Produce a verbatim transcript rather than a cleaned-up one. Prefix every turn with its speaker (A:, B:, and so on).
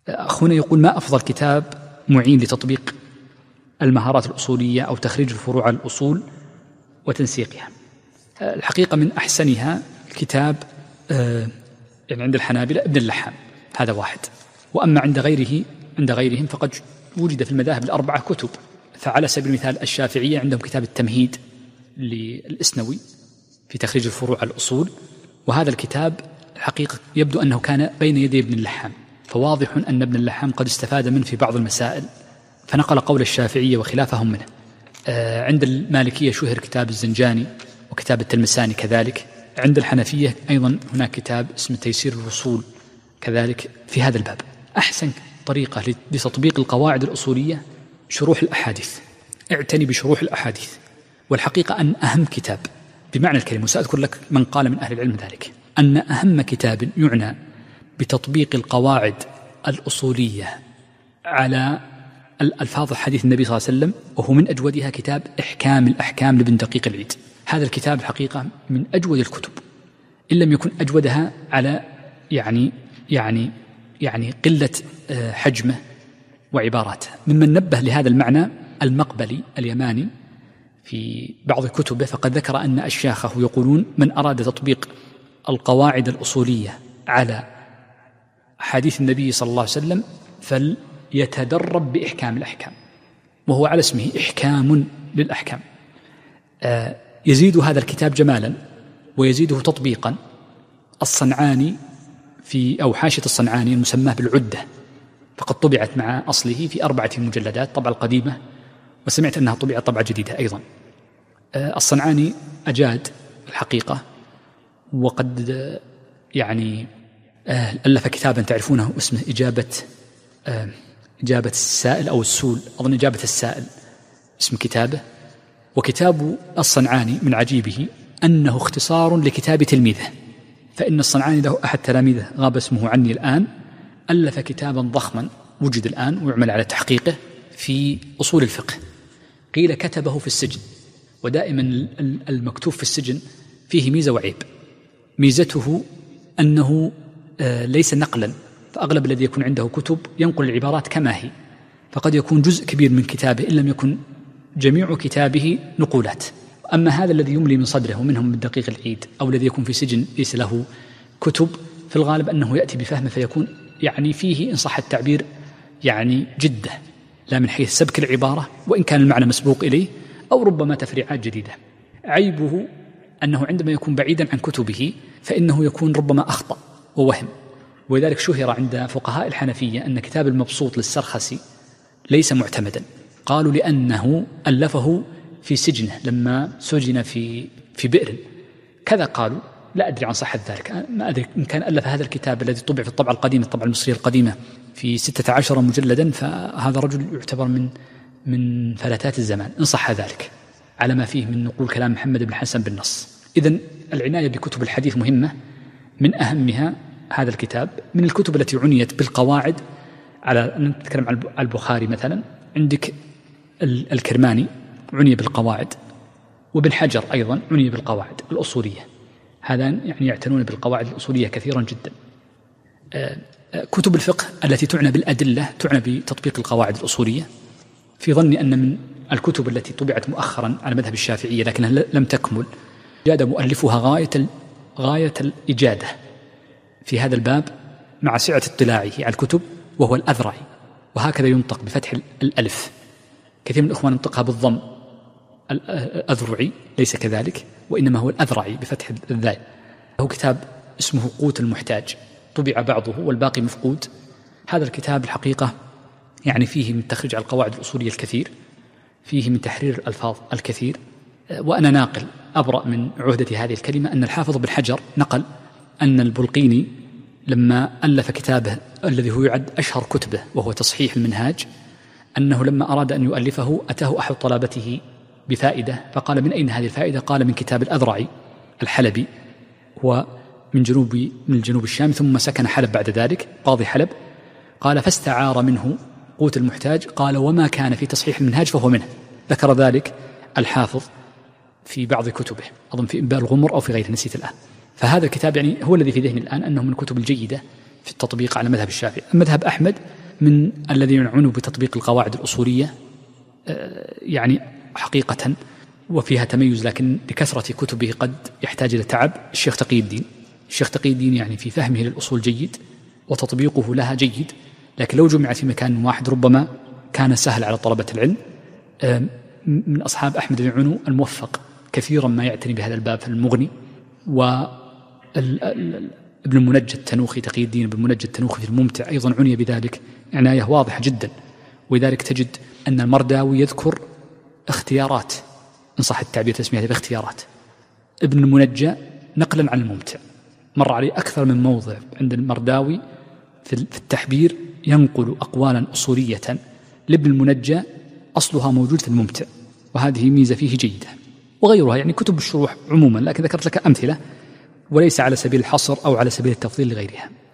A: أخونا يقول: ما أفضل كتاب معين لتطبيق المهارات الأصولية أو تخريج الفروع على الأصول وتنسيقها؟ الحقيقة من أحسنها كتاب يعني عند الحنابلة ابن اللحام، هذا واحد. وأما عند غيره عند غيرهم فقد وجد في المذاهب الأربعة كتب. فعلى سبيل المثال الشافعية عندهم كتاب التمهيد للإسنوي في تخريج الفروع على الأصول، وهذا الكتاب الحقيقة يبدو أنه كان بين يدي ابن اللحام، فواضح أن ابن اللحام قد استفاد منه في بعض المسائل فنقل قول الشافعية وخلافهم منه. آه عند المالكية شهر كتاب الزنجاني وكتاب التلمساني كذلك. عند الحنفية أيضا هناك كتاب اسمه تيسير الوصول كذلك في هذا الباب. أحسن طريقة لتطبيق القواعد الأصولية شروح الأحاديث، اعتني بشروح الأحاديث، والحقيقة أن أهم كتاب بمعنى الكلمة، وسأذكر لك من قال من أهل العلم ذلك، أن أهم كتاب يعنى بتطبيق القواعد الأصولية على الألفاظ حديث النبي صلى الله عليه وسلم وهو من أجودها كتاب إحكام الأحكام لابن دقيق العيد. هذا الكتاب الحقيقة من أجود الكتب، إن لم يكن أجودها على يعني يعني يعني قلة حجمه وعباراته. ممن نبه لهذا المعنى المقبلي اليماني في بعض كتبه، فقد ذكر أن أشياخه يقولون: من أراد تطبيق القواعد الأصولية على حديث النبي صلى الله عليه وسلم فليتدرب بإحكام الأحكام، وهو على اسمه إحكام للأحكام. آه يزيد هذا الكتاب جمالا ويزيده تطبيقا الصنعاني في أو حاشية الصنعاني المسماه بالعدة، فقد طبعت مع أصله في أربعة مجلدات طبعة القديمة، وسمعت أنها طبعت طبعة جديدة أيضا. آه الصنعاني أجاد الحقيقة، وقد آه يعني آه ألف كتابا تعرفونه اسمه إجابة آه إجابة السائل أو السول، أظن إجابة السائل اسم كتابه. وكتاب الصنعاني من عجيبه أنه اختصار لكتاب تلميذه، فإن الصنعاني له أحد تلاميذه غاب اسمه عني الآن، ألف كتابا ضخما وجد الآن ويعمل على تحقيقه في أصول الفقه، قيل كتبه في السجن، ودائما المكتوب في السجن فيه ميزة وعيب. ميزته أنه ليس نقلا، فأغلب الذي يكون عنده كتب ينقل العبارات كما هي، فقد يكون جزء كبير من كتابه إن لم يكن جميع كتابه نقولات. أما هذا الذي يملي من صدره ومنهم من دقيق العيد أو الذي يكون في سجن ليس له كتب، في الغالب أنه يأتي بفهمه فيكون يعني فيه إن صح التعبير يعني جدة، لا من حيث سبك العبارة وإن كان المعنى مسبوق إليه، أو ربما تفريعات جديدة. عيبه أنه عندما يكون بعيدا عن كتبه فإنه يكون ربما أخطأ ووهم، ولذلك شهر عند فقهاء الحنفية أن كتاب المبسوط للسرخسي ليس معتمدا، قالوا لأنه ألفه في سجنه لما سجن في في بئر كذا. قالوا لا أدري عن صحة ذلك، ما أدري إن كان ألف هذا الكتاب الذي طبع في الطبعة القديمة الطبعة المصرية القديمة في ستة عشر مجلدا، فهذا رجل يعتبر من من فلتات الزمان إن صح ذلك، على ما فيه من نقول كلام محمد بن حسن بالنص. إذن العناية بكتب الحديث مهمة، من أهمها هذا الكتاب. من الكتب التي عنيت بالقواعد، على نتكلم عن البخاري مثلا، عندك الكرماني عني بالقواعد، وابن حجر أيضا عني بالقواعد الأصولية، هذان يعني يعتنون بالقواعد الأصولية كثيرا جدا. كتب الفقه التي تعنى بالأدلة تعنى بتطبيق القواعد الأصولية. في ظني أن من الكتب التي طبعت مؤخرا على مذهب الشافعية لكنها لم تكمل، جاد مؤلفها غاية غاية الإجادة في هذا الباب مع سعة اطلاعه على الكتب، وهو الأذرعي، وهكذا ينطق بفتح الألف. كثير من الإخوان ينطقها بالضم، الأذرعي ليس كذلك، وإنما هو الأذرعي بفتح الذال. له كتاب اسمه قوت المحتاج، طبع بعضه والباقي مفقود. هذا الكتاب الحقيقة يعني فيه من تخريج على القواعد الأصولية الكثير، فيه من تحرير الألفاظ الكثير. وأنا ناقل أبرأ من عهدة هذه الكلمة أن الحافظ بن حجر نقل أن البلقيني لما ألف كتابه الذي هو يعد أشهر كتبه وهو تصحيح المنهاج، أنه لما أراد أن يؤلفه أتاه أحد طلبته بفائدة، فقال: من أين هذه الفائدة؟ قال: من كتاب الأذرعي الحلبي، هو من جنوب من الجنوب الشام، ثم سكن حلب بعد ذلك، قاضي حلب. قال: فاستعار منه قوت المحتاج، قال: وما كان في تصحيح المنهاج فهو منه. ذكر ذلك الحافظ في بعض كتبه، أظن في إنباء الغمر أو في غيره، نسيت الآن. فهذا الكتاب يعني هو الذي في ذهني الآن أنه من الكتب الجيدة في التطبيق على مذهب الشافعي. مذهب أحمد من الذين يعنون بتطبيق القواعد الأصولية يعني حقيقة وفيها تميز، لكن لكثرة كتبه قد يحتاج إلى تعب. الشيخ تقي الدين الشيخ تقي الدين يعني في فهمه للأصول جيد وتطبيقه لها جيد، لكن لو جمع في مكان واحد ربما كان سهل على طلبة العلم. من أصحاب أحمد بن عنو الموفق كثيرا ما يعتني بهذا الباب في المغني، وابن المنجد التنوخي تقي الدين ابن المنجد التنوخي في الممتع أيضا عني بذلك عناية واضحة جدا. ولذلك تجد أن المرداوي يذكر اختيارات، إن صح التعبير تسمية باختيارات، ابن المنجى نقلا عن الممتع. مر عليه أكثر من موضع عند المرداوي في التحبير ينقل أقوالا أصولية لابن المنجى أصلها موجود في الممتع، وهذه ميزة فيه جيدة. وغيرها يعني كتب الشروح عموما، لكن ذكرت لك أمثلة وليس على سبيل الحصر أو على سبيل التفضيل لغيرها.